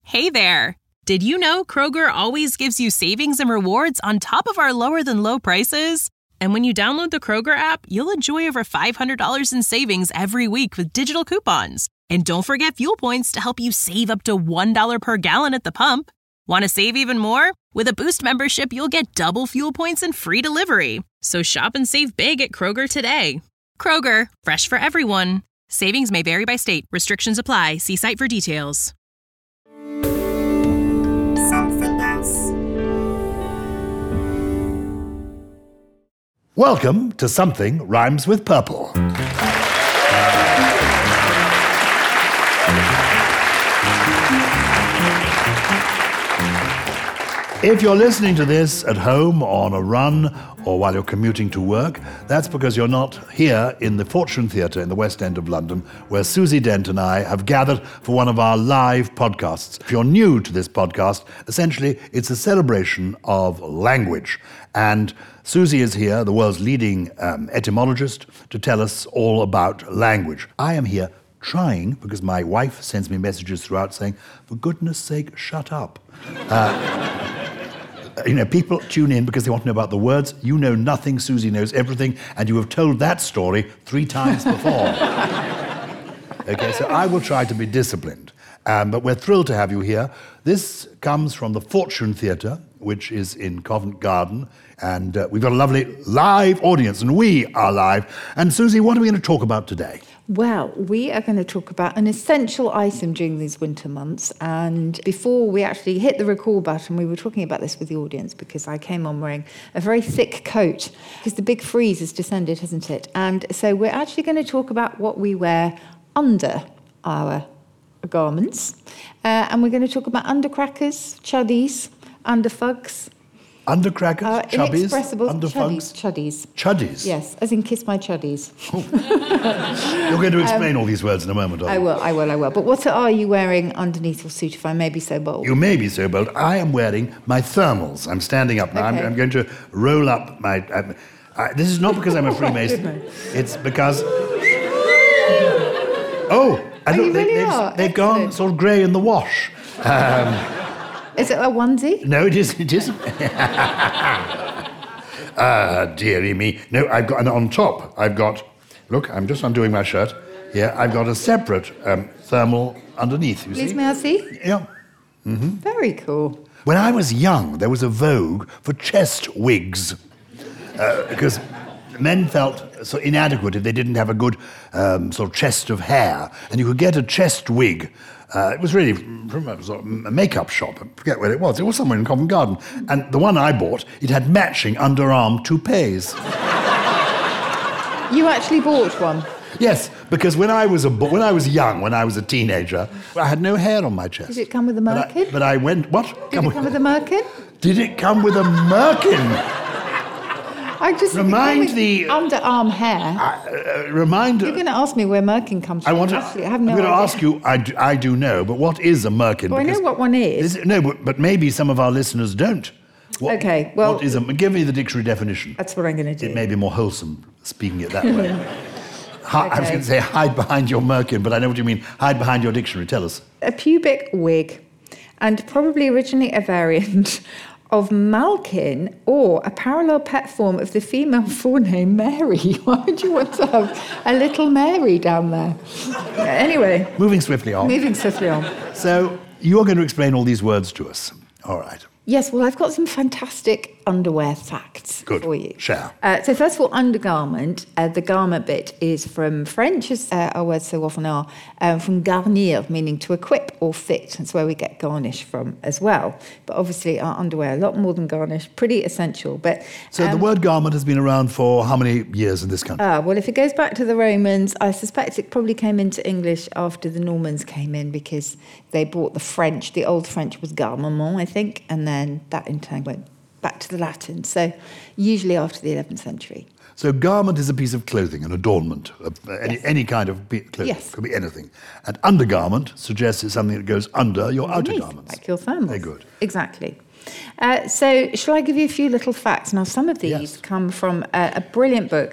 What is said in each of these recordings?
Hey there! Did you know Kroger always gives you savings and rewards on top of our lower-than-low prices? And when you download the Kroger app, you'll enjoy over $500 in savings every week with digital coupons. And don't forget fuel points to help you save up to $1 per gallon at the pump. Want to save even more? With a Boost membership, you'll get double fuel points and free delivery. So shop and save big at Kroger today. Kroger, fresh for everyone. Savings may vary by state. Restrictions apply. See site for details. Welcome to Something Rhymes with Purple. If you're listening to this at home, on a run, or while you're commuting to work, that's because you're not here in the Fortune Theatre in the West End of London, where Susie Dent and I have gathered for one of our live podcasts. If you're new to this podcast, essentially it's a celebration of language. And Susie is here, the world's leading etymologist, to tell us all about language. I am here trying, because my wife sends me messages throughout saying, for goodness sake, shut up. People tune in because they want to know about the words. You know nothing, Susie knows everything, and you have told that story 3 times before. Okay, so I will try to be disciplined. But we're thrilled to have you here. This comes from the Fortune Theatre, which is in Covent Garden, and we've got a lovely live audience, and we are live. And Susie, what are we going to talk about today? Well, we are going to talk about an essential item during these winter months. And before we actually hit the record button, we were talking about this with the audience because I came on wearing a very thick coat because the big freeze has descended, hasn't it? And so we're actually going to talk about what we wear under our garments. And we're going to talk about undercrackers, chuddies, underfugs. Undercrackers, chubbies, inexpressible underfugs? chuddies. Chuddies? Yes, as in kiss my chuddies. You're going to explain all these words in a moment, aren't you? I will. But what are you wearing underneath your suit, if I may be so bold? You may be so bold. I am wearing my thermals. I'm standing up now. Okay. I'm going to roll up my... this is not because I'm a Freemason. It's because... Oh! They've gone sort of grey in the wash. Is it a onesie? No, it isn't. Dearie me. No, I've got, and on top, look, I'm just undoing my shirt. Here, I've got a separate thermal underneath, you see? Please, may I see? Yeah. Mm-hmm. Very cool. When I was young, there was a vogue for chest wigs, because men felt so inadequate if they didn't have a good sort of chest of hair, and you could get a chest wig. It was really from a sort of makeup shop. I forget where it was. It was somewhere in Covent Garden. And the one I bought, it had matching underarm toupees. You actually bought one? Yes, because when I was young, when I was a teenager, I had no hair on my chest. Did it come with a merkin? But I went, what? Did it come with a merkin? Did it come with a merkin? I just remind the underarm hair. You're going to ask me where merkin comes from. Actually, I have no I'm going to idea. ask you. I do know, but what is a merkin? Well, I know what one is. But maybe some of our listeners don't. Okay, well, what is give me the dictionary definition. That's what I'm going to do. It may be more wholesome speaking it that way. I was going to say hide behind your merkin, but I know what you mean. Hide behind your dictionary. Tell us. A pubic wig, and probably originally a variant of Malkin, or a parallel pet form of the female forename Mary. Why would you want to have a little Mary down there? Anyway. Moving swiftly on. So you're going to explain all these words to us. All right. Yes, well, I've got some fantastic underwear facts for you. Share. So first of all, undergarment. The garment bit is from French, as our words so often are, from garnir, meaning to equip or fit. That's where we get garnish from as well. But obviously our underwear, a lot more than garnish, pretty essential. But so the word garment has been around for how many years in this country? Well, if it goes back to the Romans, I suspect it probably came into English after the Normans came in, because they brought the French. The old French was garment, I think, and then that in turn went back to the Latin. So usually after the 11th century. So garment is a piece of clothing, an adornment, any kind of clothing. Yes. Could be anything. And undergarment suggests it's something that goes under your outer garments. Like your thermals. Very good. Exactly. So shall I give you a few little facts? Now, some of these come from a brilliant book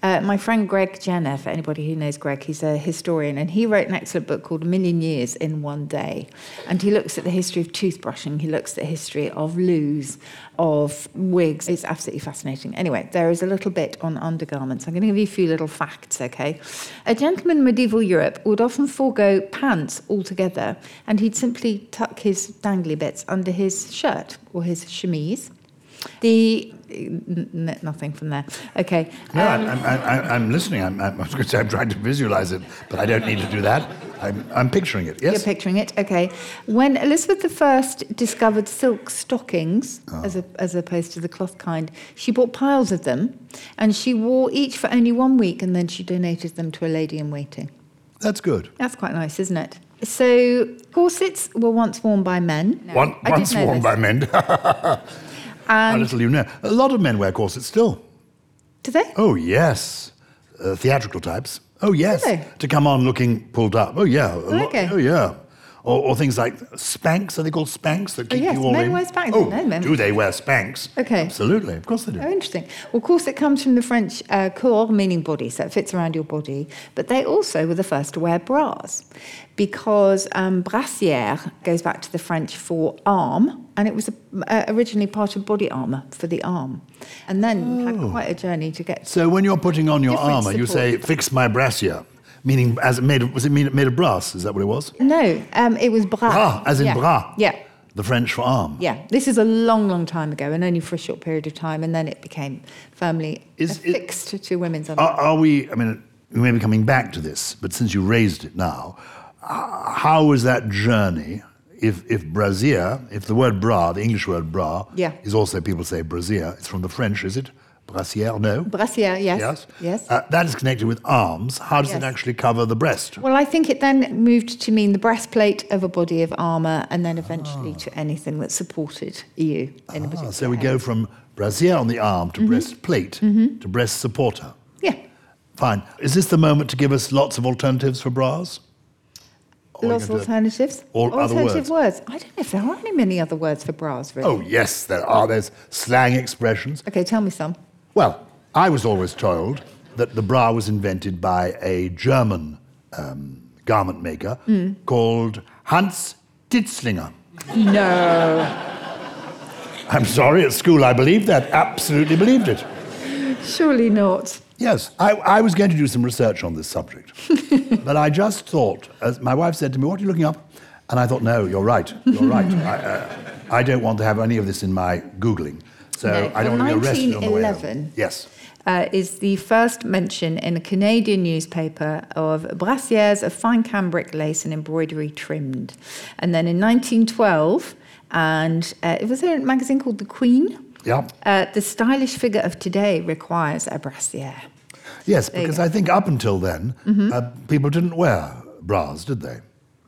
My friend Greg Jenner, for anybody who knows Greg, he's a historian, and he wrote an excellent book called A Million Years in One Day. And he looks at the history of toothbrushing, he looks at the history of loos, of wigs. It's absolutely fascinating. Anyway, there is a little bit on undergarments. I'm going to give you a few little facts, okay? A gentleman in medieval Europe would often forego pants altogether, and he'd simply tuck his dangly bits under his shirt or his chemise. Nothing from there. Okay. No, I'm listening. I'm trying to visualize it, but I don't need to do that. I'm picturing it, yes? You're picturing it, okay. When Elizabeth I discovered silk stockings, as opposed to the cloth kind, she bought piles of them, and she wore each for only 1 week, and then she donated them to a lady-in-waiting. That's good. That's quite nice, isn't it? So, corsets were once worn by men. No, once worn by men. How little you know. A lot of men wear corsets still. Do they? Oh, yes. Theatrical types. Oh, yes. Do they? To come on looking pulled up. Oh, yeah. Okay. Oh, yeah. Or things like Spanx. Are they called Spanx? That keep yes, you all men in? wear Spanx. Oh, No, men. do they wear Spanx? Okay. Absolutely. Of course they do. Oh, interesting. Well, corset comes from the French corps, meaning body, so it fits around your body. But they also were the first to wear bras, because brassière goes back to the French for arm, and it was originally part of body armour for the arm. And then had quite a journey to get... So when you're putting on your Different armour, you say, support. fix my brassiere, meaning made of brass? Is that what it was? No, it was bras. Bras, as in yeah. bras. Yeah. The French for arm. Yeah, this is a long, long time ago, and only for a short period of time, and then it became firmly affixed to women's underwear. Are we, I mean, we may be coming back to this, but since you raised it now, how was that journey, if brassiere, if the word bra, the English word bra, is also, people say brassiere, it's from the French, is it? Brassiere, no? Brassiere, yes. Yes. That is connected with arms. How does it Yes. actually cover the breast? Well, I think it then moved to mean the breastplate of a body of armour, and then eventually to anything that supported you in a particular So we area. go from brassiere on the arm to breastplate to breast supporter. Yeah. Fine. Is this the moment to give us lots of alternatives for bras? Or Lots of you going to- alternatives. Or other Alternative words? words. I don't know if there are any many other words for bras, really. Oh, yes, there are. There's slang expressions. Okay, tell me some. Well, I was always told that the bra was invented by a German garment maker called Hans Ditzlinger. No. I'm sorry, at school I believed that, absolutely believed it. Surely not. Yes, I was going to do some research on this subject, but I just thought, as my wife said to me, what are you looking up? And I thought, no, you're right. I don't want to have any of this in my Googling, so No, I don't want to be arrested on the way home. 1911. Yes. Is the first mention in a Canadian newspaper of brassières of fine cambric lace and embroidery trimmed. And then in 1912, and it was a magazine called The Queen. Yeah. The stylish figure of today requires a brassiere. Yes, There you because go. I think up until then, people didn't wear bras, did they?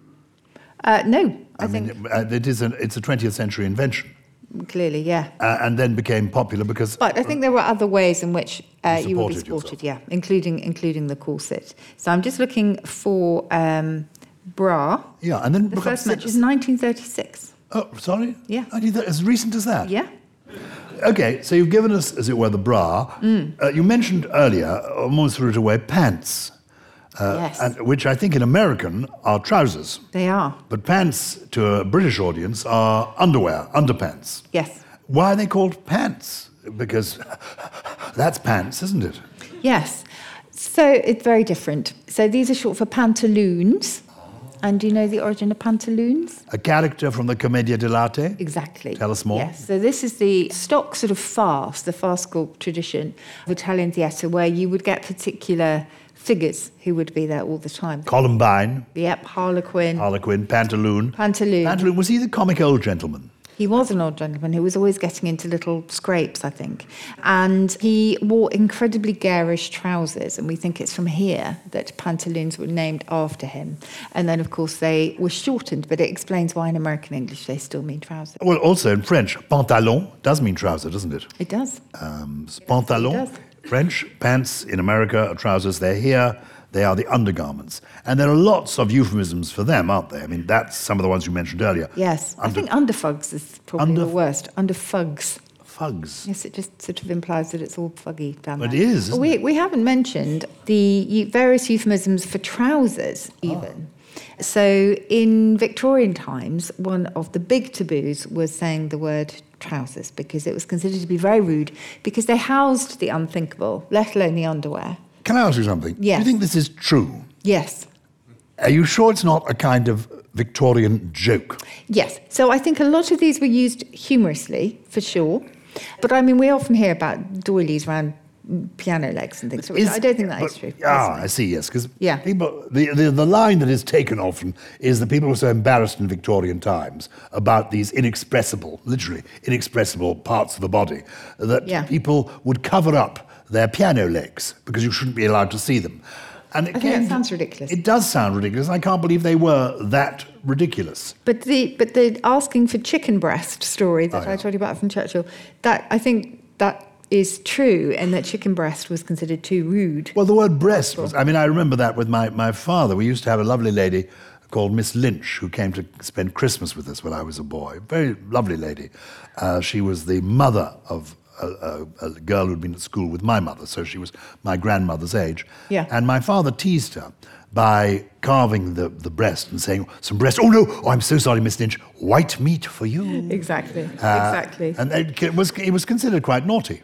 No, I mean, think it's a 20th century invention, clearly, yeah. and then became popular because... But I think there were other ways in which you would be supported supported, yeah, including the corset. So I'm just looking for bra. Yeah, and then... The first mention is 1936. Oh, sorry? Yeah. As recent as that? Yeah. Okay, so you've given us, as it were, the bra. You mentioned earlier, almost threw it away, pants. Yes. Which I think in American are trousers. They are. But pants, to a British audience, are underwear, underpants. Yes. Why are they called pants? Because that's pants, isn't it? Yes. So it's very different. So these are short for pantaloons. And do you know the origin of pantaloons? A character from the Commedia dell'arte? Exactly. Tell us more. Yes. So this is the stock sort of farce, the farcical tradition of Italian theatre, where you would get particular figures who would be there all the time. Columbine, Yep, Harlequin. Pantaloon. Pantaloon. Pantaloon, was he the comic old gentleman? He was an old gentleman who was always getting into little scrapes, I think. And he wore incredibly garish trousers, and we think it's from here that pantaloons were named after him. And then, of course, they were shortened, but it explains why in American English they still mean trousers. Well, also in French, pantalon does mean trouser, doesn't it? It does. Pantalon, It does. French, pants in America are trousers. They're here, they are the undergarments. And there are lots of euphemisms for them, aren't there? I mean, that's some of the ones you mentioned earlier. Yes. I think underfugs is probably the worst. Underfugs. Fugs. Yes, it just sort of implies that it's all fuggy down there. It is, isn't it? We haven't mentioned the various euphemisms for trousers, even. So in Victorian times, one of the big taboos was saying the word trousers because it was considered to be very rude because they housed the unthinkable, let alone the underwear. Can I ask you something? Yes. Do you think this is true? Yes. Are you sure it's not a kind of Victorian joke? Yes. So I think a lot of these were used humorously, for sure. But I mean, we often hear about doilies around piano legs and things. So I don't think that is true. I see, yes. Because Yeah. people, the line that is taken often is that people were so embarrassed in Victorian times about these inexpressible, literally inexpressible parts of the body, that people would cover up their piano legs because you shouldn't be allowed to see them. And I think that sounds ridiculous. It does sound ridiculous. I can't believe they were that ridiculous. But the asking for chicken breast story that I told you about from Churchill, that I think that is true, and that chicken breast was considered too rude. Well, the word breast was... I mean, I remember that with my father. We used to have a lovely lady called Miss Lynch who came to spend Christmas with us when I was a boy. Very lovely lady. She was the mother of a girl who'd been at school with my mother, so she was my grandmother's age. Yeah. And my father teased her by carving the breast and saying, some breast, oh no, oh, I'm so sorry, Miss Lynch, white meat for you. Exactly, exactly. And it was considered quite naughty.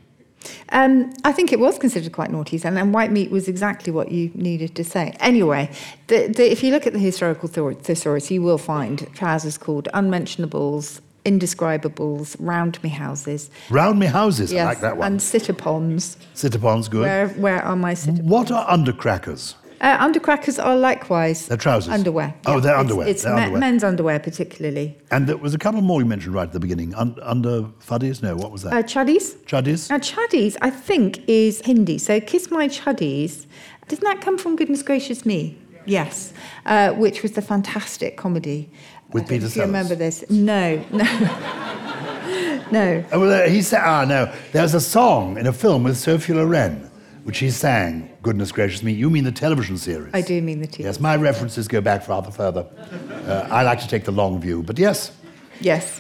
I think it was considered quite naughty, and white meat was exactly what you needed to say. Anyway, if you look at the historical thesaurus, you will find trousers called unmentionables, indescribables, round me houses. Round me houses, Yes, I like that one. and sit-upons. Sit-upons, good. Where are my sit-upons? What are undercrackers? Undercrackers are likewise... They're trousers? Underwear. Oh, yeah. they're underwear. It's they're underwear. men's underwear, particularly. And there was a couple more you mentioned right at the beginning. Under fuddies? No, what was that? Chuddies. Chuddies? Now, chuddies, I think, is Hindi. So, Kiss My Chuddies, didn't that come from Goodness Gracious Me? Yes. Which was the fantastic comedy. With Peter Sellers? Do you remember this? No. No. Oh, well, he said, no. There's a song in a film with Sophia Loren, which he sang, Goodness Gracious Me. You mean the television series? I do mean the TV. Yes, my references go back rather further. I like to take the long view, but yes. Yes.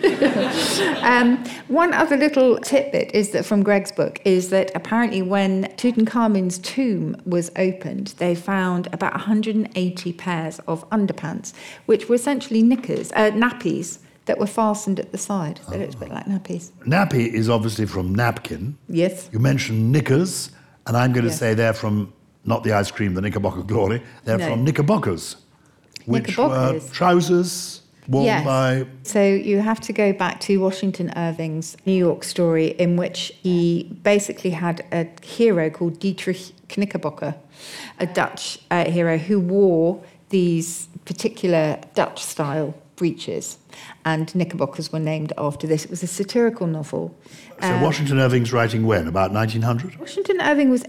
One other little tidbit is that from Greg's book is that apparently when Tutankhamun's tomb was opened, they found about 180 pairs of underpants, which were essentially nappies that were fastened at the side. They looked a bit like nappies. Nappy is obviously from napkin. Yes. You mentioned knickers, and I'm going to say they're from, not the ice cream, the Knickerbocker Glory, they're from knickerbockers, which were trousers worn by... So you have to go back to Washington Irving's New York story, in which he basically had a hero called Dietrich Knickerbocker, a Dutch hero who wore these particular Dutch-style breeches, and knickerbockers were named after this. It was a satirical novel. So Washington Irving's writing when? About 1900? Washington Irving was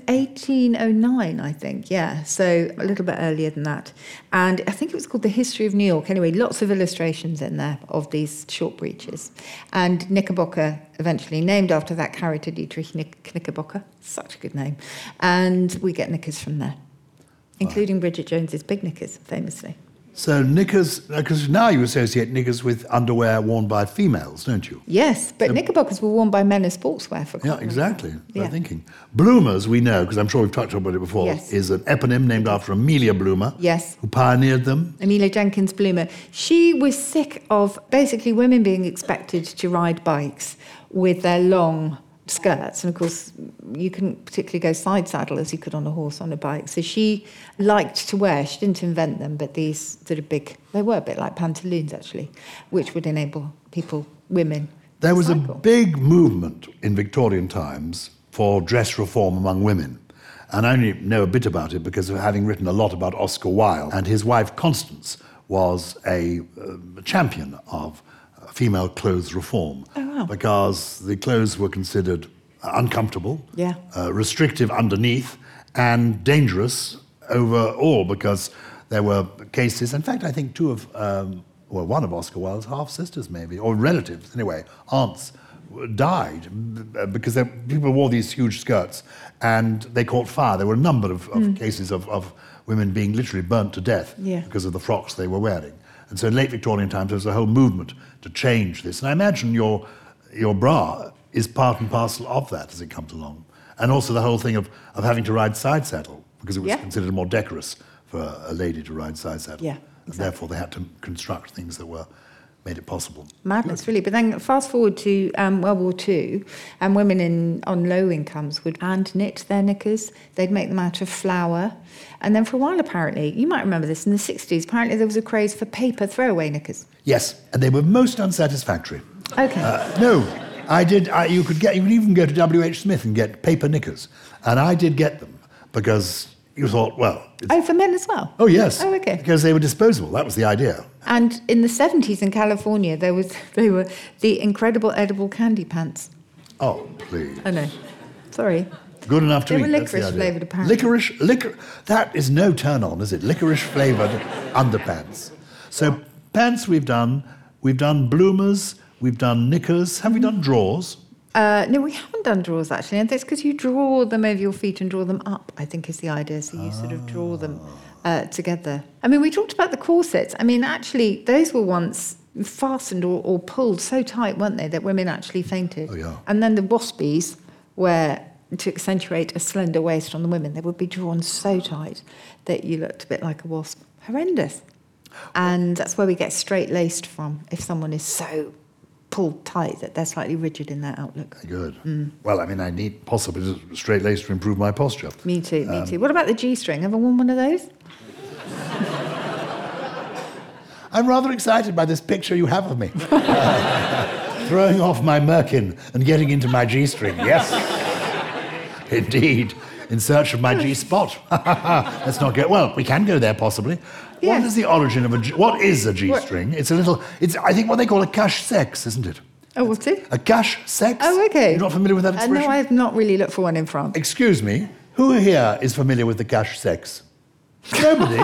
1809, I think, yeah, so a little bit earlier than that. And I think it was called The History of New York. Anyway, lots of illustrations in there of these short breeches. And Knickerbocker, eventually named after that character, Dietrich Knickerbocker, such a good name. And we get knickers from there, including Bridget Jones's big knickers, famously. So knickers, because now you associate knickers with underwear worn by females, don't you? Yes, but knickerbockers were worn by men as sportswear for quite Yeah, exactly. Yeah. I'm thinking. Bloomers, we know, because I'm sure we've talked about it before, Yes. is an eponym named after Amelia Bloomer, Yes. who pioneered them. Amelia Jenkins Bloomer. She was sick of basically women being expected to ride bikes with their long skirts, and of course you couldn't particularly go side saddle as you could on a horse on a bike, so she liked to wear, she didn't invent them, but these sort of big, they were a bit like pantaloons actually, which would enable women There was cycle. a big movement in Victorian times for dress reform among women, and I only know a bit about it because of having written a lot about Oscar Wilde, and his wife Constance was a champion of female clothes reform. Oh, wow. Because the clothes were considered uncomfortable, restrictive underneath, and dangerous overall, because there were cases, in fact I think one of Oscar Wilde's half-sisters maybe, or relatives anyway, aunts, died because people wore these huge skirts and they caught fire. There were a number of cases of women being literally burnt to death because of the frocks they were wearing. And so in late Victorian times, there was a whole movement to change this. And I imagine your bra is part and parcel of that as it comes along. And also the whole thing of having to ride side saddle, because it was considered more decorous for a lady to ride side saddle. Yeah, exactly. And therefore they had to construct things that made it possible. Madness, really. But then fast forward to World War II, and women on low incomes would hand knit their knickers. They'd make them out of flour. And then for a while, apparently, you might remember this, in the 60s, apparently there was a craze for paper throwaway knickers. Yes, and they were most unsatisfactory. Okay. No, I did. You could even go to W.H. Smith and get paper knickers. And I did get them because you thought, well... for men as well? Oh, yes. Oh, okay. Because they were disposable. That was the idea. And in the 70s in California, they were the incredible edible candy pants. Oh, please. I know. Sorry. Good enough to eat. They were licorice-flavoured, apparently. That is no turn-on, is it? Licorice-flavoured underpants. So pants we've done bloomers, we've done knickers. Have we done drawers? No, we haven't done drawers, actually. And that's because you draw them over your feet and draw them up, I think is the idea. So you sort of draw them together. I mean, we talked about the corsets. I mean, actually, those were once fastened or pulled so tight, weren't they, that women actually fainted. Oh, yeah. And then the waspies, where to accentuate a slender waist on the women, they would be drawn so tight that you looked a bit like a wasp. Horrendous. And that's where we get straight-laced from, if someone is so pulled tight that they're slightly rigid in their outlook. Good. Well, I mean, I need possibly straight lace to improve my posture. Me too. What about the G-string? Ever worn one of those? I'm rather excited by this picture you have of me. Throwing off my merkin and getting into my G-string, yes. Indeed. In search of my G-spot. Let's not go... Well, we can go there, possibly. Yes. What is the origin of what is a G-string? It's I think what they call a cache-sexe, isn't it? Oh, what's it? A cache-sexe? Oh, okay. You're not familiar with that expression? No, I have not really looked for one in France. Excuse me, who here is familiar with the cache-sexe? Nobody?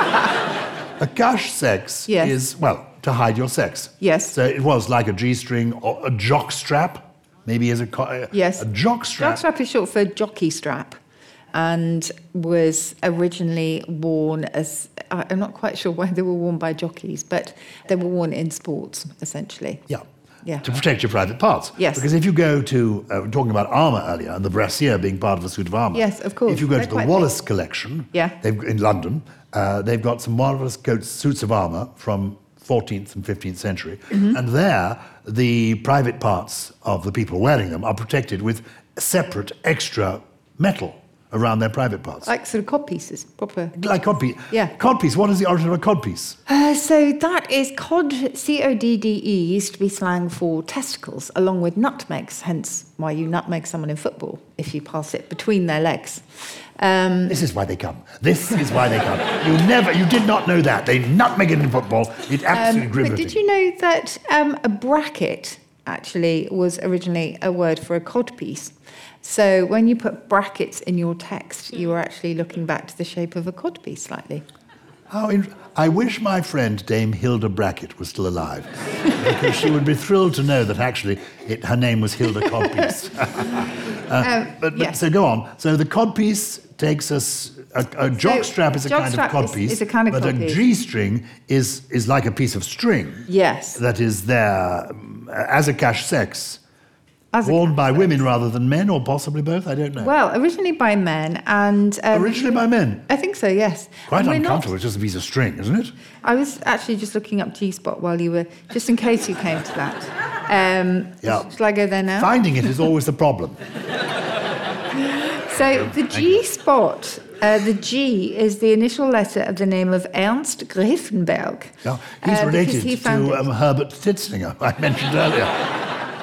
A cache-sexe is, well, to hide your sex. Yes. So it was like a G-string or a jock strap, maybe as yes. A jock strap. Jock strap is short for jockey strap, and was originally worn as, I'm not quite sure why they were worn by jockeys, but they were worn in sports, essentially. Yeah. Yeah. To protect your private parts. Yes. Because if you go to, talking about armour earlier, and the brassiere being part of a suit of armour. Yes, of course. If you go They're to the quite Wallace collection, in London, they've got some marvellous suits of armour from 14th and 15th century. Mm-hmm. And there, the private parts of the people wearing them are protected with separate extra metal around their private parts. Like sort of codpieces, proper. Like codpiece. Yeah. Codpiece, what is the origin of a codpiece? So that is cod, C-O-D-D-E, used to be slang for testicles, along with nutmegs, hence why you nutmeg someone in football if you pass it between their legs. This is why they come. This is why they come. You did not know that. They nutmeg it in football. It absolutely riveting. But did you know that a bracket actually was originally a word for a codpiece? So when you put brackets in your text, you were actually looking back to the shape of a codpiece slightly. I wish my friend Dame Hilda Brackett was still alive, because she would be thrilled to know that actually her name was Hilda Codpiece. But so go on. So the codpiece takes us... A jockstrap is a kind of codpiece, is a kind of but codpiece. A G-string is like a piece of string. Yes. That is there as a cache-sexe. Worn by women rather than men, or possibly both, I don't know. Well, originally by men, and... originally by men? I think so, yes. Quite uncomfortable, it's just a piece of string, isn't it? I was actually just looking up G-spot while you were... Just in case you came to that. Shall I go there now? Finding it is always the problem. So the G-spot... the G is the initial letter of the name of Ernst Gräfenberg. Yeah, he's related to Herbert Titslinger, I mentioned earlier.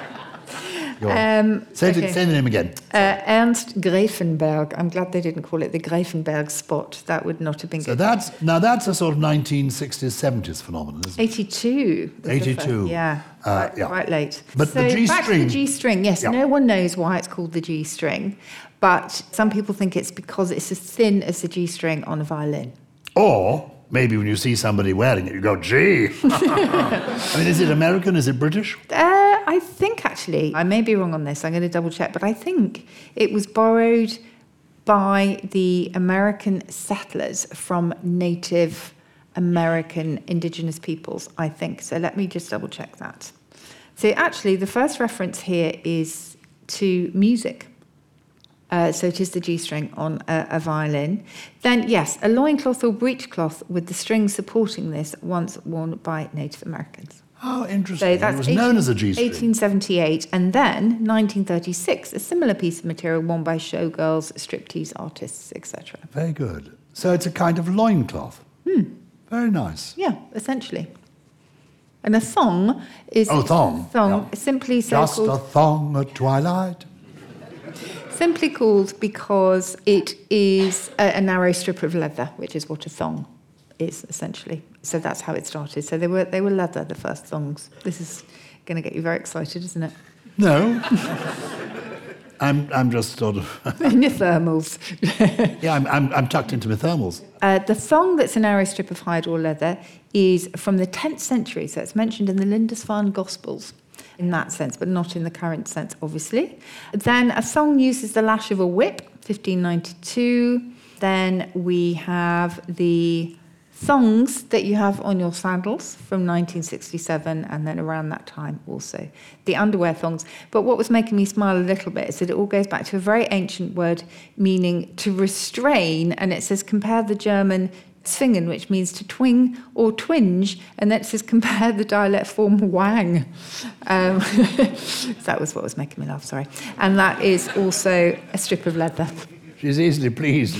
Say the name again. Ernst Gräfenberg. I'm glad they didn't call it the Gräfenberg spot. That would not have been good. So that's a sort of 1960s, 70s phenomenon, isn't it? 82. 82. Yeah, quite late. But so the G-string... Back to the G-string, yes. Yeah. No one knows why it's called the G-string, but some people think it's because it's as thin as the G-string on a violin. Or... maybe when you see somebody wearing it, you go, gee. I mean, is it American? Is it British? I think, actually, I may be wrong on this, I'm going to double check, but I think it was borrowed by the American settlers from Native American indigenous peoples, I think. So let me just double check that. So actually, the first reference here is to music. So it is the G string on a violin. Then, yes, a loincloth or breechcloth with the strings supporting this, once worn by Native Americans. Oh, interesting. So that's it was known as a G-string. 1878, and then 1936, a similar piece of material worn by showgirls, striptease artists, etc. Very good. So it's a kind of loincloth. Very nice. Yeah, essentially. And a thong is... Oh, thong. Thong, Yeah. simply so Just called... a thong at twilight. Simply called because it is a narrow strip of leather, which is what a thong is, essentially. So that's how it started. So they were leather, the first thongs. This is going to get you very excited, isn't it? No. I'm just sort of... In your thermals. Yeah, I'm tucked into my thermals. The thong that's a narrow strip of hide or leather is from the 10th century, so it's mentioned in the Lindisfarne Gospels in that sense, but not in the current sense, obviously. Then a thong uses the lash of a whip, 1592. Then we have the thongs that you have on your sandals from 1967, and then around that time also the underwear thongs. But what was making me smile a little bit is that it all goes back to a very ancient word meaning to restrain, and it says compare the German zwingen, which means to twing or twinge, and that says compare the dialect form wang. That was what was making me laugh, sorry. And that is also a strip of leather. She's easily pleased.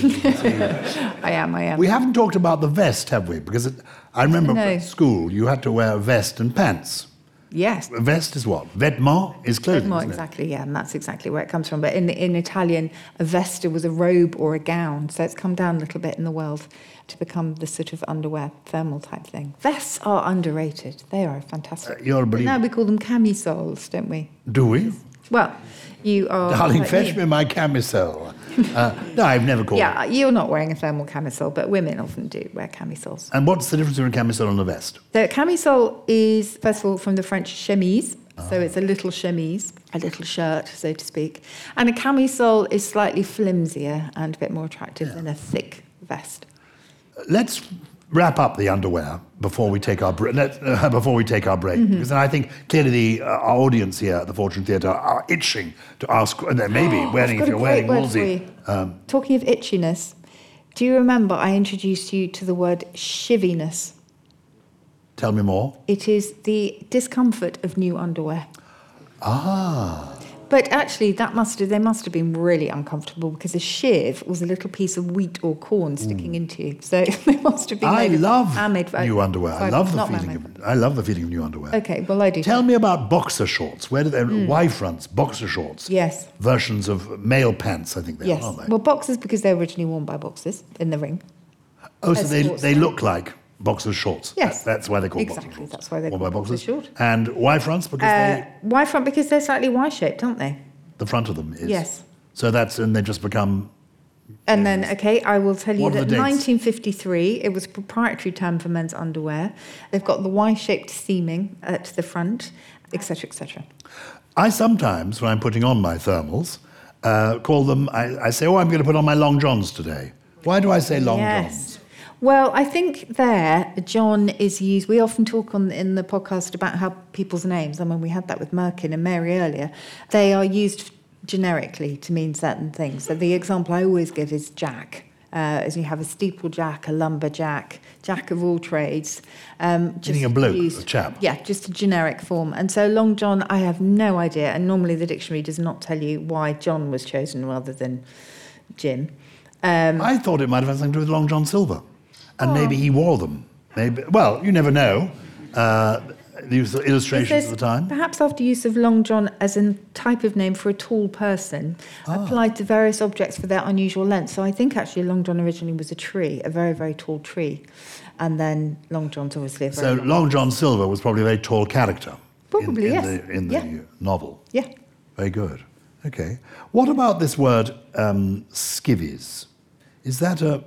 I am. We haven't talked about the vest, have we? Because I remember at school you had to wear a vest and pants. Yes. A vest is what? Vêtement is clothing, Vêtement, isn't exactly, yeah, and that's exactly where it comes from. But in Italian, a vesta was a robe or a gown, so it's come down a little bit in the world to become the sort of underwear, thermal type thing. Vests are underrated. They are fantastic. You're a believer. Now we call them camisoles, don't we? Do we? Well, you are... Darling, fetch me my camisole. No, I've never called it. Yeah, you're not wearing a thermal camisole, but women often do wear camisoles. And what's the difference between a camisole and a vest? The camisole is, first of all, from the French chemise. So it's a little chemise, a little shirt, so to speak. And a camisole is slightly flimsier and a bit more attractive than a thick vest. Let's wrap up the underwear before we take our break. Because then I think clearly our audience here at the Fortune Theatre are itching to ask, and they may be wearing, if you're wearing Wolsey. Talking of itchiness, do you remember I introduced you to the word shiviness? Tell me more. It is the discomfort of new underwear. Ah. But actually, they must have been really uncomfortable because a shiv was a little piece of wheat or corn sticking into you. So they must have been I love handmade new underwear. I love the feeling of new underwear. Okay, well, I do. Tell me about boxer shorts. Where do they... Y-fronts, boxer shorts. Yes. Versions of male pants, I think they are, aren't they? Well, boxers because they're originally worn by boxers in the ring. Oh, so they look like boxer shorts. Yes. That's why they're called boxer shorts. Exactly, that's why they're called boxer short. And Y-fronts because they... Y-front because they're slightly Y-shaped, aren't they? The front of them is. Yes. So and they just become... And then, okay, I will tell you What are that the dates? 1953, it was a proprietary term for men's underwear. They've got the Y-shaped seaming at the front, etc., etc. I sometimes, when I'm putting on my thermals, call them... I say, I'm going to put on my long johns today. Why do I say long johns? Well, I think there, John is used... We often talk in the podcast about how people's names, I mean, we had that with Merkin and Mary earlier, they are used generically to mean certain things. So the example I always give is Jack. As you have a steeplejack, a lumberjack, jack of all trades. Meaning a bloke, a chap. Yeah, just a generic form. And so Long John, I have no idea, and normally the dictionary does not tell you why John was chosen rather than Jim. I thought it might have had something to do with Long John Silver. And maybe he wore them. Maybe. Well, you never know. The illustrations at the time. Perhaps after use of Long John as a type of name for a tall person, applied to various objects for their unusual length. So I think actually Long John originally was a tree, a very, very tall tree. And then Long John's obviously a very Long John Silver was probably a very tall character. Probably, in yes. the novel. Yeah. Very good. Okay. What about this word skivvies? Is that a...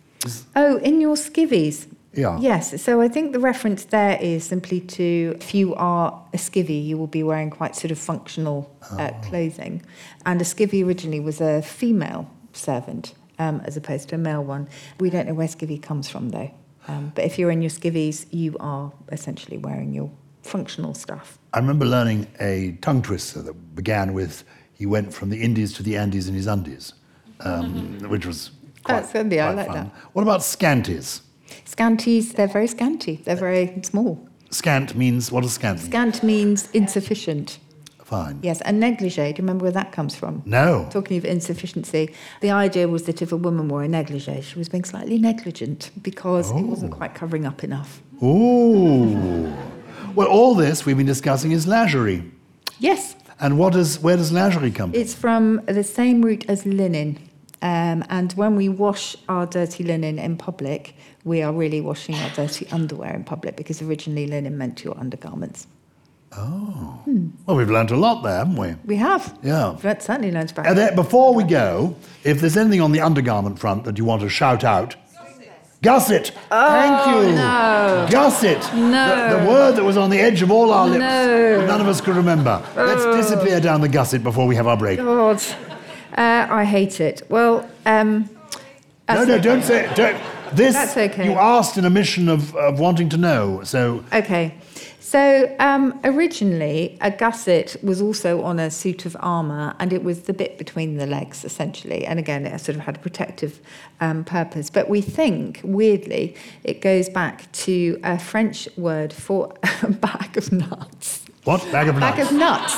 in your skivvies. Yeah. Yes, so I think the reference there is simply to, if you are a skivvy, you will be wearing quite sort of functional clothing. And a skivvy originally was a female servant as opposed to a male one. We don't know where skivvy comes from, though. But if you're in your skivvies, you are essentially wearing your functional stuff. I remember learning a tongue twister that began with, he went from the Indies to the Andes in his undies, which was quite, That's handy, I quite like fun. that. What about scanties? Scanties, they're very scanty. They're very small. Scant means, what does scant mean? Scant means insufficient. Fine. Yes, and negligee, do you remember where that comes from? No. Talking of insufficiency, the idea was that if a woman wore a negligee, she was being slightly negligent because it wasn't quite covering up enough. Ooh. Well, all this we've been discussing is lingerie. Yes, And where does lingerie come from? it's from the same root as linen. And when we wash our dirty linen in public, we are really washing our dirty underwear in public because originally linen meant your undergarments. Well, we've learnt a lot there, haven't we? We have. Yeah. We've certainly learned about And it. then, before we go, if there's anything on the undergarment front that you want to shout out, gusset. Thank you. no. Gusset. No. The word that was on the edge of all our lips. No. None of us could remember. Let's disappear down the gusset before we have our break. God, I hate it. Well, No, don't say it. This, That's okay. you asked in a mission of wanting to know, so... Okay. So originally, a gusset was also on a suit of armour, and it was the bit between the legs, essentially. And again, it sort of had a protective purpose. But we think, weirdly, it goes back to a French word for a bag of nuts. What? Bag of nuts? Bag of nuts.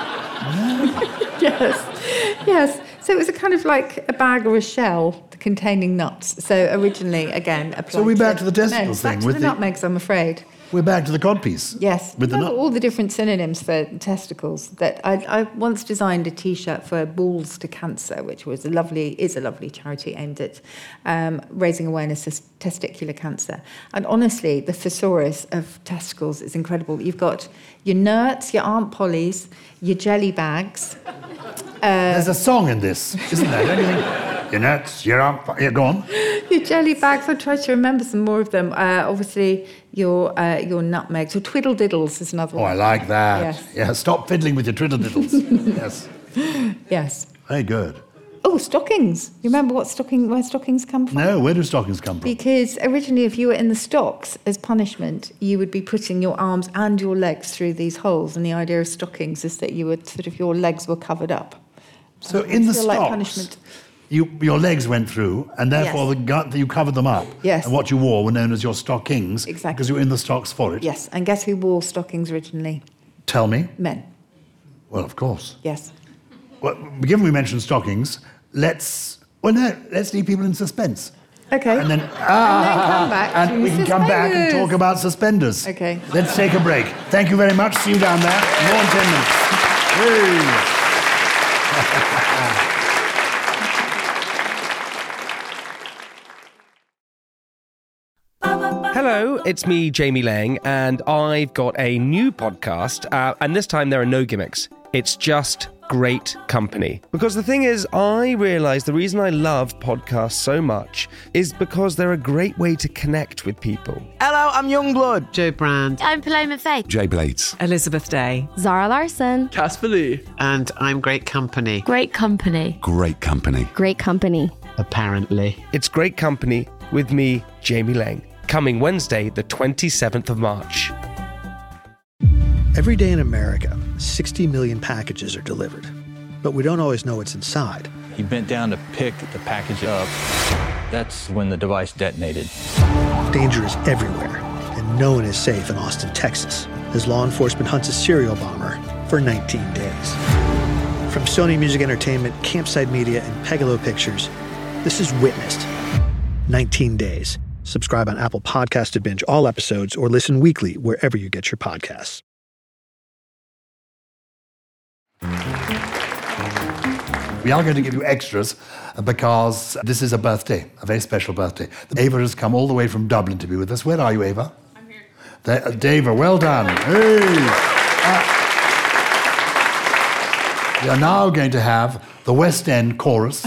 Yes. So it was a kind of like a bag or a shell containing nuts. So originally, again, applied So we're back to the testicles men. thing Back to with the the- nutmegs, I'm afraid. We're back to the codpiece. Yes, With the remember nut. all the different synonyms for testicles. That I once designed a T-shirt for Balls to Cancer, which is a lovely charity aimed at raising awareness of testicular cancer. And honestly, the thesaurus of testicles is incredible. You've got your nerds, your Aunt Polly's, your jelly bags. There's a song in this, isn't there? Don't you think? Your nuts, your arm... Yeah, go on. Your jelly bags. I tried to remember some more of them. Obviously, your nutmegs. Your twiddle-diddles is another Oh, one. I like that. Yes. Yeah, stop fiddling with your twiddle-diddles. Yes. Yes. Very good. Oh, stockings. You remember where stockings come from? No, where do stockings come from? Because originally, if you were in the stocks, as punishment, you would be putting your arms and your legs through these holes. And the idea of stockings is that you would your legs were covered up. So in the feel like stocks, punishment. your legs went through, and therefore you covered them up. Yes. And what you wore were known as your stockings. Exactly. Because you were in the stocks for it. Yes, and guess who wore stockings originally? Tell me. Men. Well, of course. Yes. Well, given we mentioned stockings, let's leave people in suspense. Okay. And then come back and to we can come back and suspenders. talk about suspenders. Okay. Let's take a break. Thank you very much. See you down there. More in 10 minutes. Hey. Hello, it's me, Jamie Lang, and I've got a new podcast, and this time there are no gimmicks. It's just great company. Because the thing is, I realise the reason I love podcasts so much is because they're a great way to connect with people. Hello, I'm Youngblood. Joe Brand. I'm Paloma Faye. Jay Blades. Elizabeth Day. Zara Larson. Casper Lee. And I'm Great Company, Great company. Great company. Great company. apparently. It's great company with me, Jamie Lang. Coming Wednesday, the 27th of March. Every day in America, 60 million packages are delivered, but we don't always know what's inside. He bent down to pick the package up. That's when the device detonated. Danger is everywhere, and no one is safe in Austin, Texas, as law enforcement hunts a serial bomber for 19 days. From Sony Music Entertainment, Campside Media, and Pegalo Pictures, this is Witnessed. 19 Days. Subscribe on Apple Podcasts to binge all episodes or listen weekly wherever you get your podcasts. We are going to give you extras because this is a birthday, a very special birthday. Ava has come all the way from Dublin to be with us. Where are you, Ava? I'm here. Dava, well done. Hey. We are now going to have the West End chorus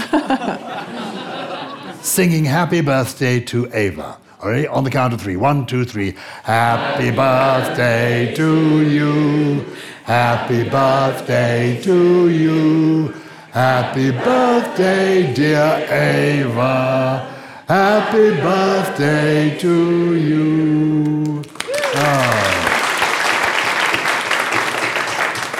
singing Happy Birthday to Ava. All right, on the count of three. 1, 2, 3. Happy birthday to you. Happy birthday to you. Happy birthday, dear Ava. Happy birthday to you. Oh.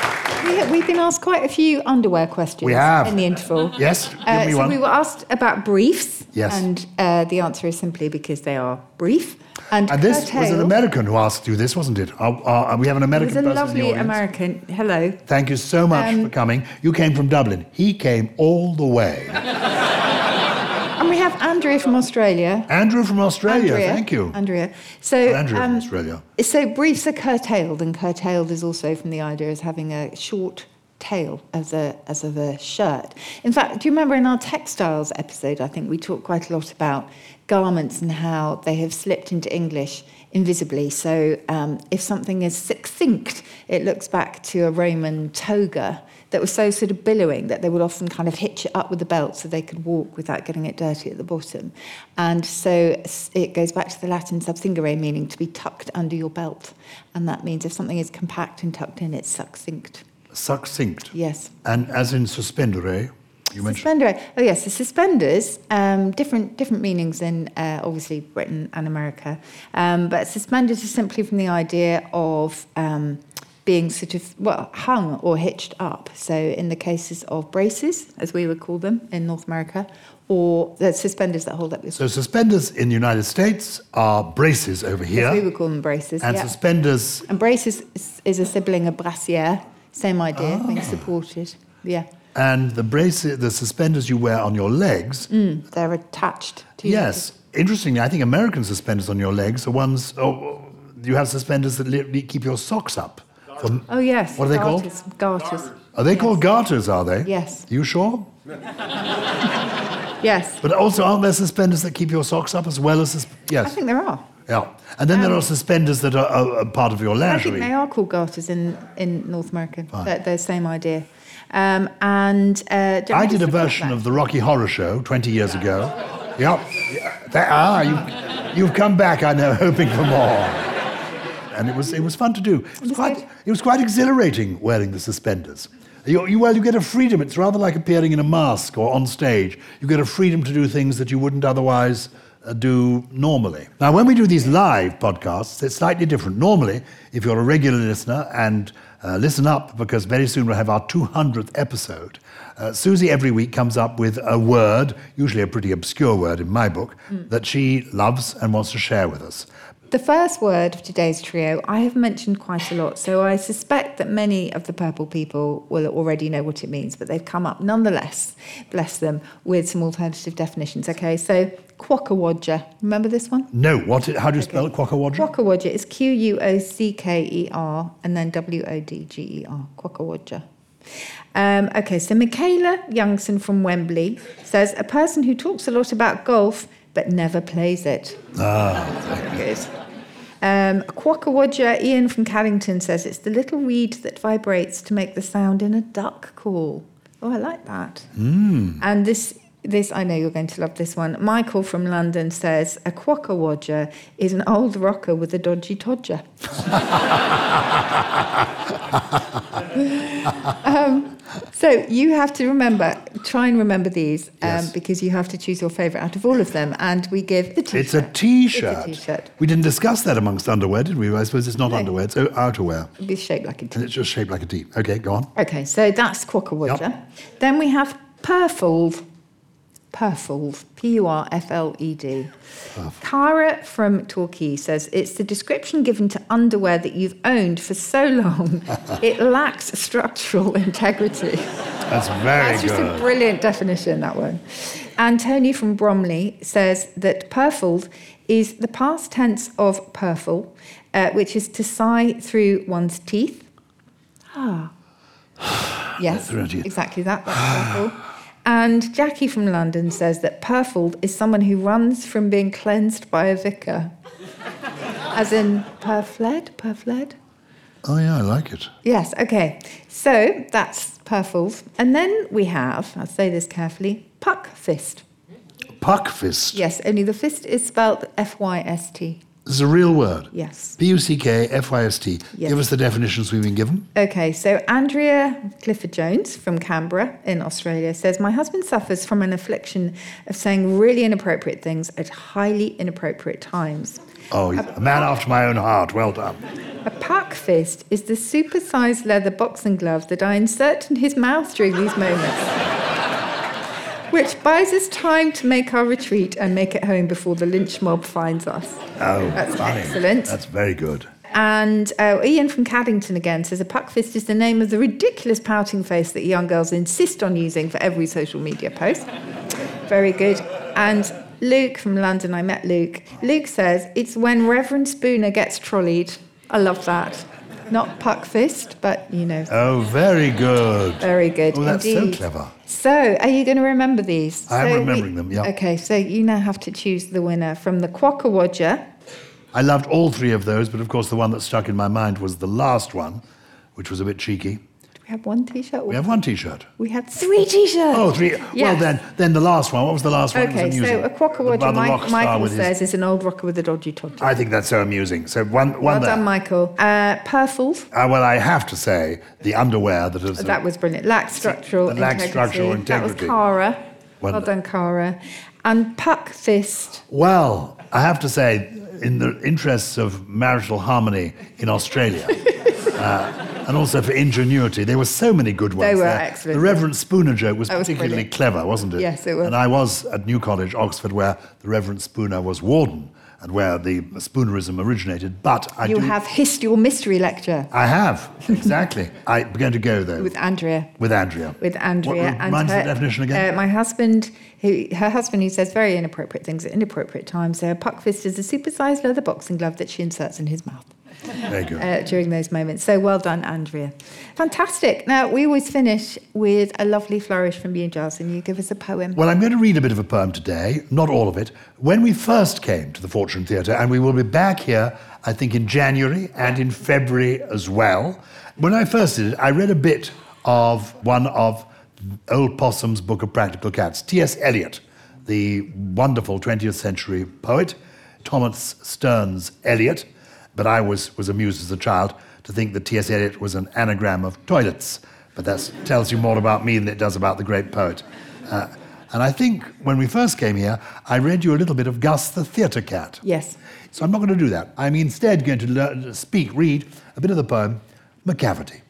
We've been asked quite a few underwear questions We have. in the interval. Yes, give me so one. we were asked about briefs. Yes. And the answer is simply because they are brief. And this was an curtailed. American who asked you this, wasn't it? We have an It American was a person in the lovely audience. American. Hello. Thank you so much for coming. You came from Dublin. He came all the way. And we have Andrea from Australia. Andrew from Australia, Andrea. thank you. Andrea. So, Andrea from Australia. So briefs are curtailed, and curtailed is also from the idea as having a short tail as of a shirt. In fact, do you remember in our textiles episode, I think we talked quite a lot about garments and how they have slipped into English invisibly. So if something is succinct, it looks back to a Roman toga that was so sort of billowing that they would often kind of hitch it up with the belt so they could walk without getting it dirty at the bottom. And so it goes back to the Latin subsingere, meaning to be tucked under your belt. And that means if something is compact and tucked in, it's succinct. Succinct. Yes. And as in suspendere, you mentioned. Suspendere. Oh yes, the suspenders. Different meanings in obviously Britain and America, but suspenders is simply from the idea of being sort of hung or hitched up. So in the cases of braces, as we would call them in North America, or the suspenders that hold up your. So suspenders in the United States are braces over here. As we would call them braces. And yeah. suspenders. And braces is a sibling of brassiere. Same idea, being supported. Yeah. And the suspenders you wear on your legs. They're attached to your Yes. Interestingly, I think American suspenders on your legs are ones. You have suspenders that literally keep your socks up. Oh yes. What are they called? Garters. Are they called garters, are they? Yes. You sure? Yes. But also, aren't there suspenders that keep your socks up as well as... Yes. I think there are. Yeah. And then there are suspenders that are part of your I lingerie. think they are called garters in North America. They're the same idea. I did a version of the Rocky Horror Show 20 years ago. Yep. You've come back, I know, hoping for more. And it was fun to do. It was quite exhilarating wearing the suspenders. You get a freedom. It's rather like appearing in a mask or on stage. You get a freedom to do things that you wouldn't otherwise do normally. Now, when we do these live podcasts, it's slightly different. Normally, if you're a regular listener, and listen up, because very soon we'll have our 200th episode, Susie every week comes up with a word, usually a pretty obscure word in my book, that she loves and wants to share with us. The first word of today's trio I have mentioned quite a lot, so I suspect that many of the purple people will already know what it means, but they've come up nonetheless, bless them, with some alternative definitions. Okay, so quackawodger. Remember this one? No, how do you spell it, quackawodger? Quackawodger is Quocker and then Wodger, quackawodger. Okay, so Michaela Youngson from Wembley says, a person who talks a lot about golf but never plays it. Very good. Quackawodger Ian from Caddington says, it's the little reed that vibrates to make the sound in a duck call. Oh, I like that. And this, I know you're going to love this one. Michael from London says, a quackawodger is an old rocker with a dodgy todger. So you have to try and remember these, Yes. because you have to choose your favourite out of all of them. And we give the T-shirt. It's a T-shirt. It's a T-shirt. We didn't discuss that amongst underwear, did we? I suppose it's not underwear, it's outerwear. It's shaped like a T. And it's just shaped like a T. Okay, go on. Okay, so that's quackawodger. Yep. Then we have purfled. Purfled, P-U-R-F-L-E-D. Cara from Torquay says, it's the description given to underwear that you've owned for so long, it lacks structural integrity. That's very That's just good. a brilliant definition, that one. And Tony from Bromley says that purfled is the past tense of purfle, which is to sigh through one's teeth. Yes, Through our teeth. exactly that. That's purfle. And Jackie from London says that purfled is someone who runs from being cleansed by a vicar. As in purfled? Oh, yeah, I like it. Yes, okay. So that's purfled. And then we have, I'll say this carefully, puck fist. Puck fist. Yes, only the fist is spelled F-Y-S-T. This is a real word. Yes. P-U-C-K-F-Y-S-T. Yes. Give us the definitions we've been given. Okay, so Andrea Clifford-Jones from Canberra in Australia says, my husband suffers from an affliction of saying really inappropriate things at highly inappropriate times. Oh, he's a man after my own heart. Well done. A puck fist is the super-sized leather boxing glove that I insert in his mouth during these moments, which buys us time to make our retreat and make it home before the lynch mob finds us. Oh, That's funny. excellent. That's very good. And Ian from Caddington again says, a puck fist is the name of the ridiculous pouting face that young girls insist on using for every social media post. Very good. And Luke from London, I met Luke. Luke says, it's when Reverend Spooner gets trolleyed. I love that. Not puck fist, but, you know. Oh, very good. Very good. Oh, that's indeed. so clever. So, are you going to remember these? I am remembering them, yeah. Okay, so you now have to choose the winner from the Quackawodger. I loved all three of those, but of course the one that stuck in my mind was the last one, which was a bit cheeky. We have one T-shirt? We have one T-shirt. We had 3 T-shirts. Oh, 3. Yes. Well, then the last one. What was the last one? Okay, It was so amusing. a Quackawodger, About the rock star Michael with his- says, is an old rocker with a dodgy toddy. I think that's so amusing. So one Well there. done, Michael. Purfles, Well, I have to say, the underwear that is... that was brilliant. Lack structural The lack integrity. structural That was integrity. Cara. Well Wonderful. done, Cara. And puck fist. Well, I have to say, in the interests of marital harmony in Australia, and also for ingenuity, there were so many good ones. They were there. excellent. The Reverend Spooner joke was That was particularly brilliant. clever, wasn't it? Yes, it was. And I was at New College, Oxford, where the Reverend Spooner was warden and where the Spoonerism originated. But I You do... have history or mystery lecture I have, exactly. I'm going to go, though, with Andrea. with Andrea. With Andrea. What reminds the definition again? My husband, her husband, who says very inappropriate things at inappropriate times. A puck fist is a super-sized leather boxing glove that she inserts in his mouth. Very good. During those moments. So well done, Andrea. Fantastic. Now, we always finish with a lovely flourish from you, Giles, and you give us a poem. Well, I'm going to read a bit of a poem today, not all of it. When we first came to the Fortune Theatre, and we will be back here, I think, in January and in February as well. When I first did it, I read a bit of one of Old Possum's Book of Practical Cats, T.S. Eliot, the wonderful 20th century poet, Thomas Stearns Eliot. But I was amused as a child to think that T.S. Eliot was an anagram of toilets. But that tells you more about me than it does about the great poet. And I think when we first came here, I read you a little bit of Gus the Theatre Cat. Yes. So I'm not going to do that. I'm instead going to read a bit of the poem, Macavity.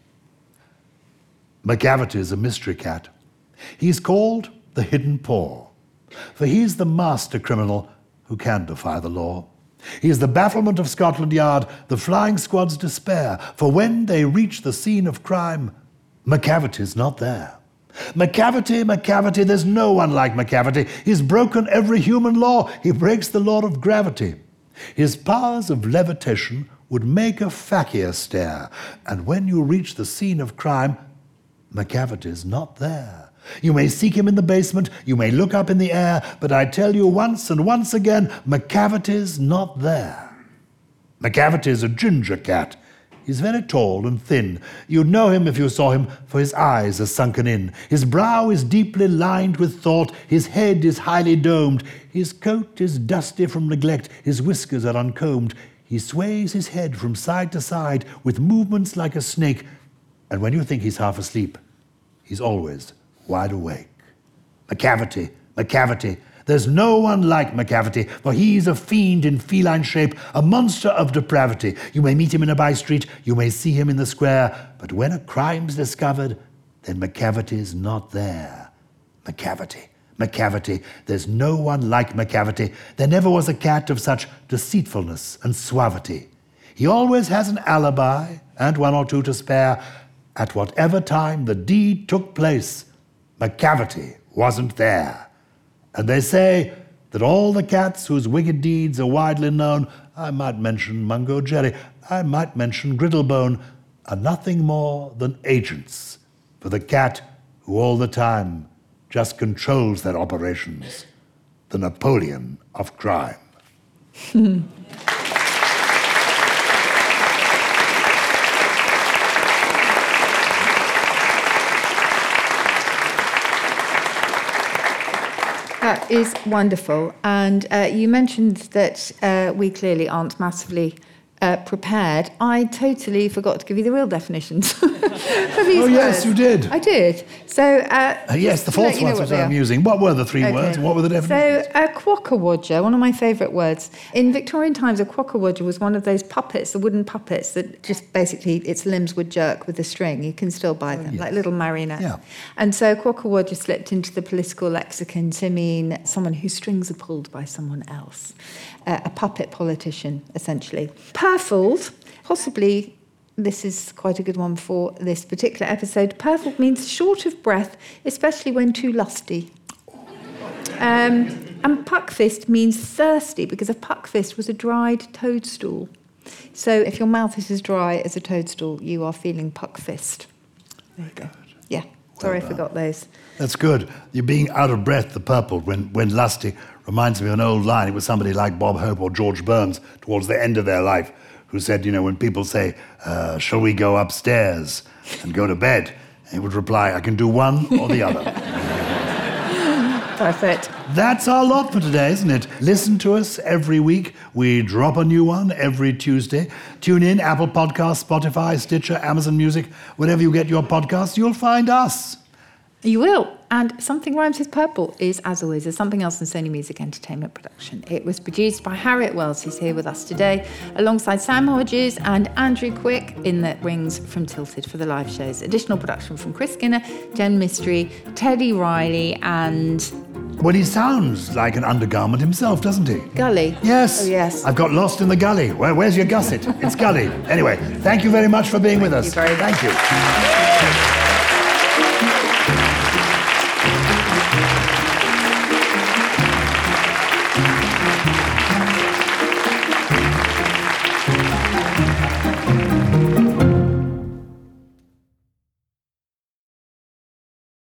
Macavity is a mystery cat. He's called the Hidden Paw, for he's the master criminal who can defy the law. He is the bafflement of Scotland Yard, the flying squad's despair, for when they reach the scene of crime, Macavity's not there. Macavity, Macavity, there's no one like Macavity. He's broken every human law. He breaks the law of gravity. His powers of levitation would make a fakir stare, and when you reach the scene of crime, Macavity's not there. You may seek him in the basement, you may look up in the air, but I tell you once and once again, Macavity's not there. Macavity's a ginger cat. He's very tall and thin. You'd know him if you saw him, for his eyes are sunken in. His brow is deeply lined with thought. His head is highly domed. His coat is dusty from neglect. His whiskers are uncombed. He sways his head from side to side with movements like a snake. And when you think he's half asleep, he's always wide awake. Macavity, Macavity. There's no one like Macavity, for he's a fiend in feline shape, a monster of depravity. You may meet him in a by-street, you may see him in the square, but when a crime's discovered, then Macavity's not there. Macavity, Macavity. There's no one like Macavity. There never was a cat of such deceitfulness and suavity. He always has an alibi and one or two to spare. At whatever time the deed took place, Macavity wasn't there. And they say that all the cats whose wicked deeds are widely known, I might mention Mungo Jerry, I might mention Griddlebone, are nothing more than agents for the cat who all the time just controls their operations, the Napoleon of crime. That is wonderful. And you mentioned that we clearly aren't massively prepared. I totally forgot to give you the real definitions for these words. Yes, you did. I did. So yes, the false ones which I'm using. What were the three words? What were the definitions? So a quackawodger, one of my favourite words. In Victorian times, a quackawodger was one of those puppets, the wooden puppets that just basically its limbs would jerk with a string. You can still buy them, like little marionettes. Yeah. And so quackawodger slipped into the political lexicon to mean someone whose strings are pulled by someone else. A puppet politician, essentially. Purfled, possibly this is quite a good one for this particular episode. Purfled means short of breath, especially when too lusty. And puckfist means thirsty, because a puckfist was a dried toadstool. So if your mouth is as dry as a toadstool, you are feeling puckfist. There you go. Yeah, sorry I forgot those. That's good. You're being out of breath, the purple, when lusty, reminds me of an old line. It was somebody like Bob Hope or George Burns towards the end of their life who said, when people say, shall we go upstairs and go to bed? And he would reply, I can do one or the other. Perfect. That's our lot for today, isn't it? Listen to us every week. We drop a new one every Tuesday. Tune in, Apple Podcasts, Spotify, Stitcher, Amazon Music. Wherever you get your podcasts, you'll find us. You will. And Something Rhymes with Purple is, as always, a Something Else and Sony Music Entertainment production. It was produced by Harriet Wells, who's here with us today, alongside Sam Hodges and Andrew Quick in the Rings from Tilted for the live shows. Additional production from Chris Skinner, Jen Mystery, Teddy Riley, and... Well, he sounds like an undergarment himself, doesn't he? Gully. Yes. Oh, yes. I've got lost in the gully. Where's your gusset? It's Gully. Anyway, thank you very much for being with us. Thank you very much. Thank you.